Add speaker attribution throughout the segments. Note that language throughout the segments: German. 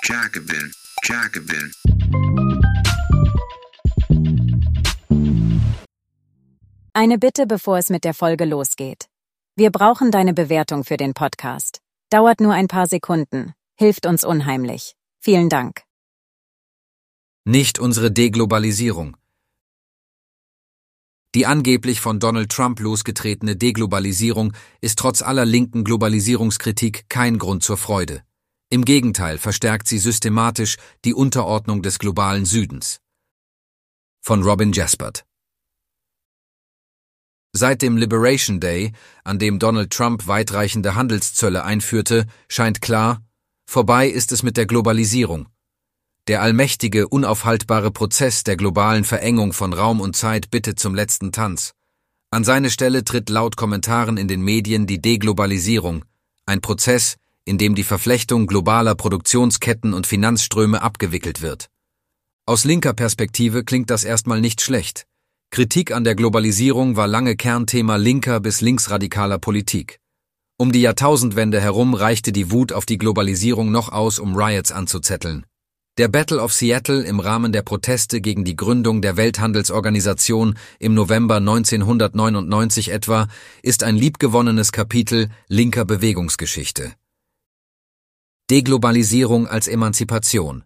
Speaker 1: Jacobin.
Speaker 2: Eine Bitte, bevor es mit der Folge losgeht. Wir brauchen deine Bewertung für den Podcast. Dauert nur ein paar Sekunden, hilft uns unheimlich. Vielen Dank.
Speaker 3: Nicht unsere Deglobalisierung. Die angeblich von Donald Trump losgetretene Deglobalisierung ist trotz aller linken Globalisierungskritik kein Grund zur Freude. Im Gegenteil verstärkt sie systematisch die Unterordnung des globalen Südens. Von Robin Jaspert. Seit dem Liberation Day, an dem Donald Trump weitreichende Handelszölle einführte, scheint klar, vorbei ist es mit der Globalisierung. Der allmächtige, unaufhaltbare Prozess der globalen Verengung von Raum und Zeit bittet zum letzten Tanz. An seine Stelle tritt laut Kommentaren in den Medien die Deglobalisierung, ein Prozess, in dem die Verflechtung globaler Produktionsketten und Finanzströme abgewickelt wird. Aus linker Perspektive klingt das erstmal nicht schlecht. Kritik an der Globalisierung war lange Kernthema linker bis linksradikaler Politik. Um die Jahrtausendwende herum reichte die Wut auf die Globalisierung noch aus, um Riots anzuzetteln. Der Battle of Seattle im Rahmen der Proteste gegen die Gründung der Welthandelsorganisation im November 1999 etwa ist ein liebgewonnenes Kapitel linker Bewegungsgeschichte. Deglobalisierung als Emanzipation.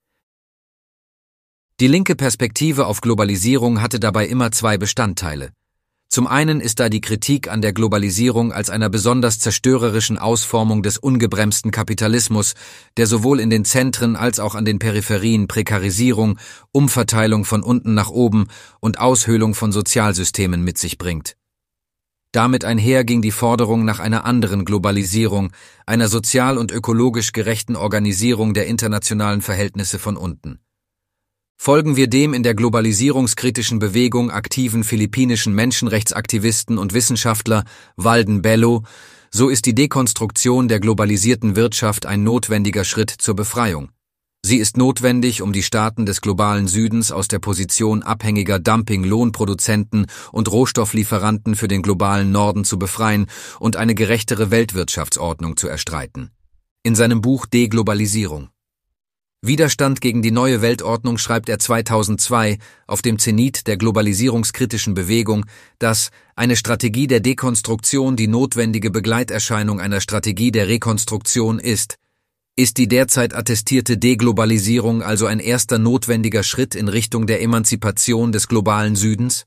Speaker 3: Die linke Perspektive auf Globalisierung hatte dabei immer zwei Bestandteile. Zum einen ist da die Kritik an der Globalisierung als einer besonders zerstörerischen Ausformung des ungebremsten Kapitalismus, der sowohl in den Zentren als auch an den Peripherien Prekarisierung, Umverteilung von unten nach oben und Aushöhlung von Sozialsystemen mit sich bringt. Damit einher ging die Forderung nach einer anderen Globalisierung, einer sozial und ökologisch gerechten Organisierung der internationalen Verhältnisse von unten. Folgen wir dem in der globalisierungskritischen Bewegung aktiven philippinischen Menschenrechtsaktivisten und Wissenschaftler Walden Bello, so ist die Dekonstruktion der globalisierten Wirtschaft ein notwendiger Schritt zur Befreiung. Sie ist notwendig, um die Staaten des globalen Südens aus der Position abhängiger Dumping-Lohnproduzenten und Rohstofflieferanten für den globalen Norden zu befreien und eine gerechtere Weltwirtschaftsordnung zu erstreiten. In seinem Buch Deglobalisierung. Widerstand gegen die neue Weltordnung schreibt er 2002 auf dem Zenit der globalisierungskritischen Bewegung, dass eine Strategie der Dekonstruktion die notwendige Begleiterscheinung einer Strategie der Rekonstruktion ist. Ist die derzeit attestierte Deglobalisierung also ein erster notwendiger Schritt in Richtung der Emanzipation des globalen Südens?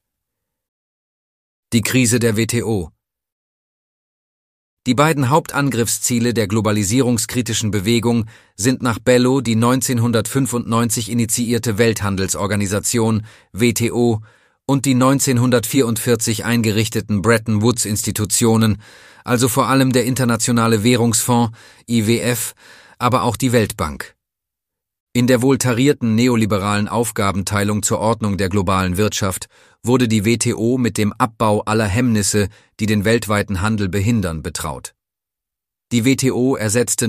Speaker 3: Die Krise der WTO. Die beiden Hauptangriffsziele der globalisierungskritischen Bewegung sind nach Bello die 1995 initiierte Welthandelsorganisation WTO und die 1944 eingerichteten Bretton Woods-Institutionen, also vor allem der Internationale Währungsfonds IWF, aber auch die Weltbank. In der wohl tarierten neoliberalen Aufgabenteilung zur Ordnung der globalen Wirtschaft wurde die WTO mit dem Abbau aller Hemmnisse, die den weltweiten Handel behindern, betraut. Die WTO ersetzte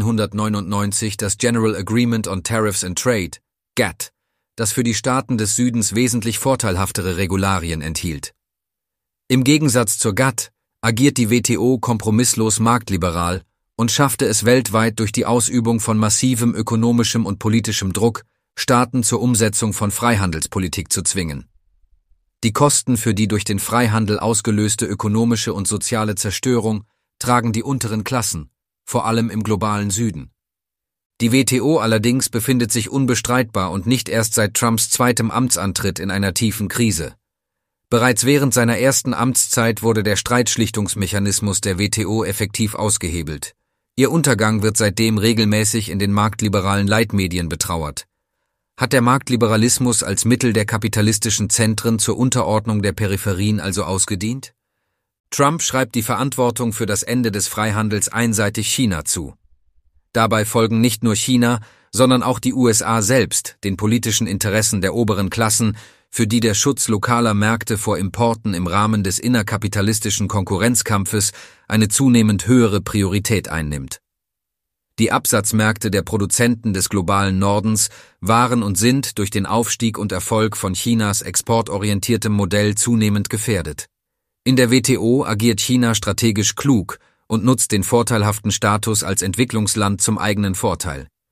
Speaker 3: 1999 das General Agreement on Tariffs and Trade, GATT, das für die Staaten des Südens wesentlich vorteilhaftere Regularien enthielt. Im Gegensatz zur GATT agiert die WTO kompromisslos marktliberal und schaffte es weltweit durch die Ausübung von massivem ökonomischem und politischem Druck, Staaten zur Umsetzung von Freihandelspolitik zu zwingen. Die Kosten für die durch den Freihandel ausgelöste ökonomische und soziale Zerstörung tragen die unteren Klassen, vor allem im globalen Süden. Die WTO allerdings befindet sich unbestreitbar und nicht erst seit Trumps zweitem Amtsantritt in einer tiefen Krise. Bereits während seiner ersten Amtszeit wurde der Streitschlichtungsmechanismus der WTO effektiv ausgehebelt. Ihr Untergang wird seitdem regelmäßig in den marktliberalen Leitmedien betrauert. Hat der Marktliberalismus als Mittel der kapitalistischen Zentren zur Unterordnung der Peripherien also ausgedient? Trump schreibt die Verantwortung für das Ende des Freihandels einseitig China zu. Dabei folgen nicht nur China, sondern auch die USA selbst den politischen Interessen der oberen Klassen, für die der Schutz lokaler Märkte vor Importen im Rahmen des innerkapitalistischen Konkurrenzkampfes eine zunehmend höhere Priorität einnimmt. Die Absatzmärkte der Produzenten des globalen Nordens waren und sind durch den Aufstieg und Erfolg von Chinas exportorientiertem Modell zunehmend gefährdet. In der WTO agiert China strategisch klug und nutzt den vorteilhaften Status als Entwicklungsland zum eigenen Vorteil.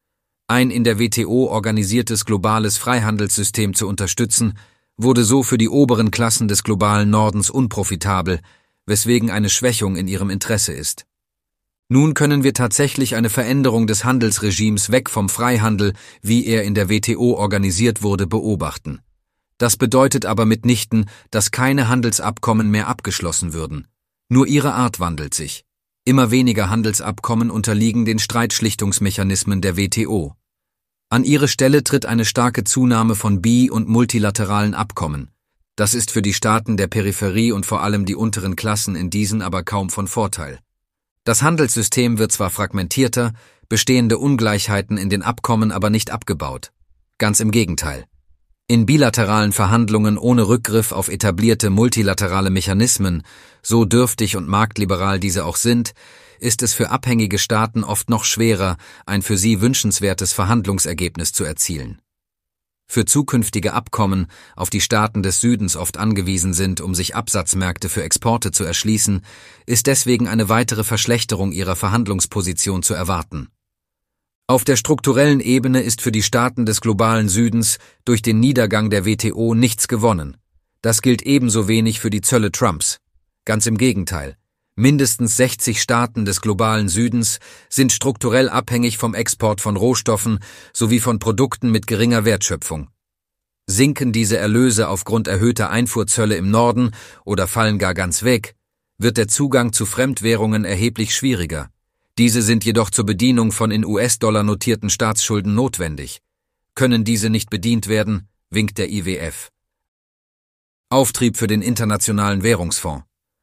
Speaker 3: Ein in der WTO organisiertes globales Freihandelssystem zu unterstützen, wurde so für die oberen Klassen des globalen Nordens unprofitabel, weswegen eine Schwächung in ihrem Interesse ist. Nun können wir tatsächlich eine Veränderung des Handelsregimes weg vom Freihandel, wie er in der WTO organisiert wurde, beobachten. Das bedeutet aber mitnichten, dass keine Handelsabkommen mehr abgeschlossen würden. Nur ihre Art wandelt sich. Immer weniger Handelsabkommen unterliegen den Streitschlichtungsmechanismen der WTO. An ihre Stelle tritt eine starke Zunahme von bi- und multilateralen Abkommen. Das ist für die Staaten der Peripherie und vor allem die unteren Klassen in diesen aber kaum von Vorteil. Das Handelssystem wird zwar fragmentierter, bestehende Ungleichheiten in den Abkommen aber nicht abgebaut. Ganz im Gegenteil. In bilateralen Verhandlungen ohne Rückgriff auf etablierte multilaterale Mechanismen, so dürftig und marktliberal diese auch sind, ist es für abhängige Staaten oft noch schwerer, ein für sie wünschenswertes Verhandlungsergebnis zu erzielen. Für zukünftige Abkommen, auf die Staaten des Südens oft angewiesen sind, um sich Absatzmärkte für Exporte zu erschließen, ist deswegen eine weitere Verschlechterung ihrer Verhandlungsposition zu erwarten. Auf der strukturellen Ebene ist für die Staaten des globalen Südens durch den Niedergang der WTO nichts gewonnen. Das gilt ebenso wenig für die Zölle Trumps. Ganz im Gegenteil. Mindestens 60 Staaten des globalen Südens sind strukturell abhängig vom Export von Rohstoffen sowie von Produkten mit geringer Wertschöpfung. Sinken diese Erlöse aufgrund erhöhter Einfuhrzölle im Norden oder fallen gar ganz weg, wird der Zugang zu Fremdwährungen erheblich schwieriger. Diese sind jedoch zur Bedienung von in US-Dollar notierten Staatsschulden notwendig. Können diese nicht bedient werden, winkt der IWF. Auftrieb für den Internationalen Währungsfonds.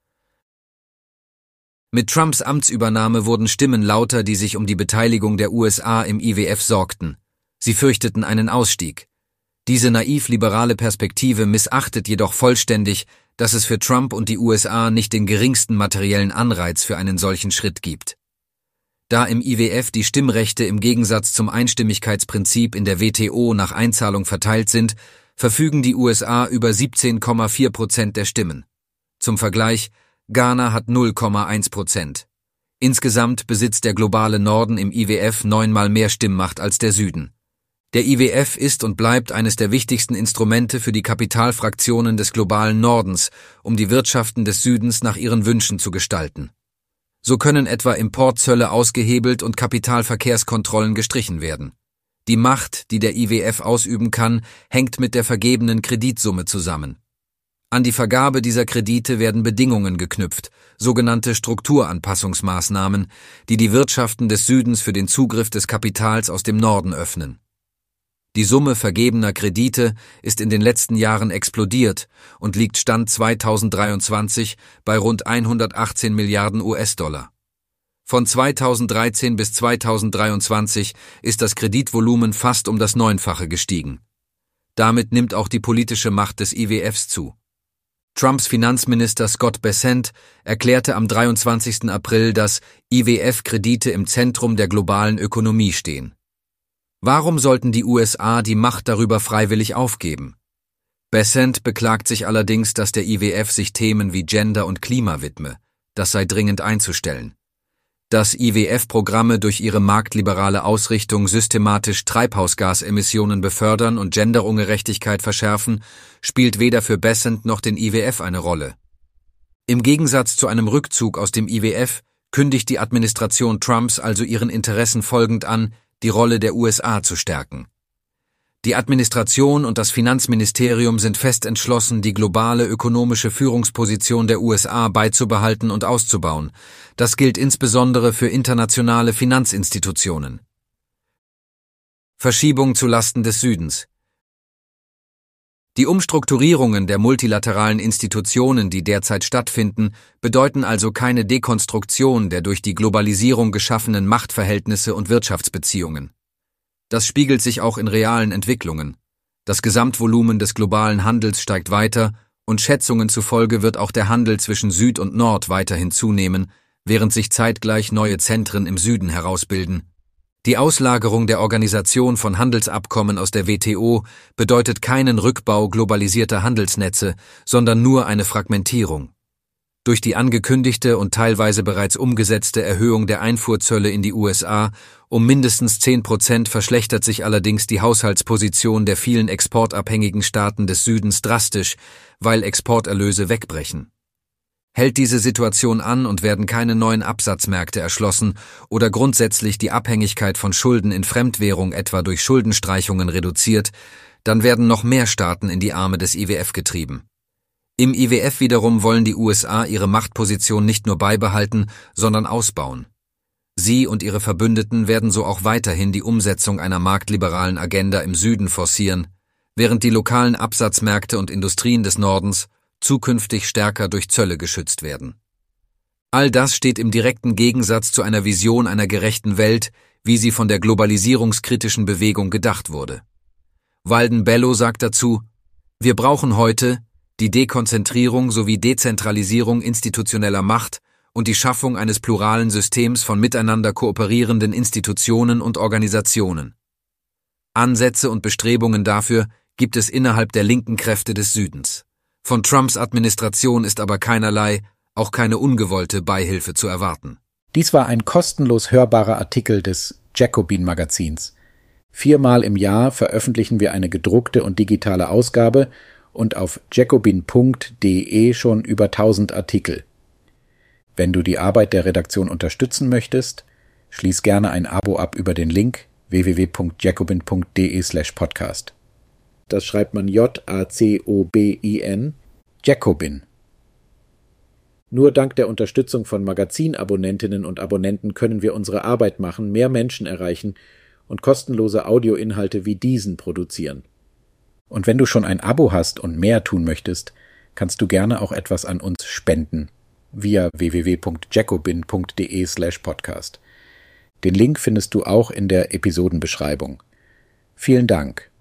Speaker 3: Mit Trumps Amtsübernahme wurden Stimmen lauter, die sich um die Beteiligung der USA im IWF sorgten. Sie fürchteten einen Ausstieg. Diese naiv-liberale Perspektive missachtet jedoch vollständig, dass es für Trump und die USA nicht den geringsten materiellen Anreiz für einen solchen Schritt gibt. Da im IWF die Stimmrechte im Gegensatz zum Einstimmigkeitsprinzip in der WTO nach Einzahlung verteilt sind, verfügen die USA über 17,4% der Stimmen. Zum Vergleich, Ghana hat 0,1%. Insgesamt besitzt der globale Norden im IWF 9-mal mehr Stimmmacht als der Süden. Der IWF ist und bleibt eines der wichtigsten Instrumente für die Kapitalfraktionen des globalen Nordens, um die Wirtschaften des Südens nach ihren Wünschen zu gestalten. So können etwa Importzölle ausgehebelt und Kapitalverkehrskontrollen gestrichen werden. Die Macht, die der IWF ausüben kann, hängt mit der vergebenen Kreditsumme zusammen. An die Vergabe dieser Kredite werden Bedingungen geknüpft, sogenannte Strukturanpassungsmaßnahmen, die die Wirtschaften des Südens für den Zugriff des Kapitals aus dem Norden öffnen. Die Summe vergebener Kredite ist in den letzten Jahren explodiert und liegt Stand 2023 bei rund 118 Milliarden US-Dollar. Von 2013 bis 2023 ist das Kreditvolumen fast um das Neunfache gestiegen. Damit nimmt auch die politische Macht des IWFs zu. Trumps Finanzminister Scott Bessent erklärte am 23. April, dass IWF-Kredite im Zentrum der globalen Ökonomie stehen. Warum sollten die USA die Macht darüber freiwillig aufgeben? Bessent beklagt sich allerdings, dass der IWF sich Themen wie Gender und Klima widme. Das sei dringend einzustellen. Dass IWF-Programme durch ihre marktliberale Ausrichtung systematisch Treibhausgasemissionen befördern und Genderungerechtigkeit verschärfen, spielt weder für Bessent noch den IWF eine Rolle. Im Gegensatz zu einem Rückzug aus dem IWF kündigt die Administration Trumps also ihren Interessen folgend an, die Rolle der USA zu stärken. Die Administration und das Finanzministerium sind fest entschlossen, die globale ökonomische Führungsposition der USA beizubehalten und auszubauen. Das gilt insbesondere für internationale Finanzinstitutionen. Verschiebung zu Lasten des Südens. Die Umstrukturierungen der multilateralen Institutionen, die derzeit stattfinden, bedeuten also keine Dekonstruktion der durch die Globalisierung geschaffenen Machtverhältnisse und Wirtschaftsbeziehungen. Das spiegelt sich auch in realen Entwicklungen. Das Gesamtvolumen des globalen Handels steigt weiter und Schätzungen zufolge wird auch der Handel zwischen Süd und Nord weiterhin zunehmen, während sich zeitgleich neue Zentren im Süden herausbilden. Die Auslagerung der Organisation von Handelsabkommen aus der WTO bedeutet keinen Rückbau globalisierter Handelsnetze, sondern nur eine Fragmentierung. Durch die angekündigte und teilweise bereits umgesetzte Erhöhung der Einfuhrzölle in die USA um mindestens 10% verschlechtert sich allerdings die Haushaltsposition der vielen exportabhängigen Staaten des Südens drastisch, weil Exporterlöse wegbrechen. Hält diese Situation an und werden keine neuen Absatzmärkte erschlossen oder grundsätzlich die Abhängigkeit von Schulden in Fremdwährung etwa durch Schuldenstreichungen reduziert, dann werden noch mehr Staaten in die Arme des IWF getrieben. Im IWF wiederum wollen die USA ihre Machtposition nicht nur beibehalten, sondern ausbauen. Sie und ihre Verbündeten werden so auch weiterhin die Umsetzung einer marktliberalen Agenda im Süden forcieren, während die lokalen Absatzmärkte und Industrien des Nordens zukünftig stärker durch Zölle geschützt werden. All das steht im direkten Gegensatz zu einer Vision einer gerechten Welt, wie sie von der globalisierungskritischen Bewegung gedacht wurde. Walden Bello sagt dazu: Wir brauchen heute die Dekonzentrierung sowie Dezentralisierung institutioneller Macht und die Schaffung eines pluralen Systems von miteinander kooperierenden Institutionen und Organisationen. Ansätze und Bestrebungen dafür gibt es innerhalb der linken Kräfte des Südens. Von Trumps Administration ist aber keinerlei, auch keine ungewollte Beihilfe zu erwarten.
Speaker 1: Dies war ein kostenlos hörbarer Artikel des Jacobin-Magazins. 4-mal im Jahr veröffentlichen wir eine gedruckte und digitale Ausgabe und auf jacobin.de schon über 1000 Artikel. Wenn du die Arbeit der Redaktion unterstützen möchtest, schließ gerne ein Abo ab über den Link www.jacobin.de/podcast. Das schreibt man Jacobin, Jacobin. Nur dank der Unterstützung von Magazinabonnentinnen und Abonnenten können wir unsere Arbeit machen, mehr Menschen erreichen und kostenlose Audioinhalte wie diesen produzieren. Und wenn du schon ein Abo hast und mehr tun möchtest, kannst du gerne auch etwas an uns spenden via www.jacobin.de/podcast. Den Link findest du auch in der Episodenbeschreibung. Vielen Dank.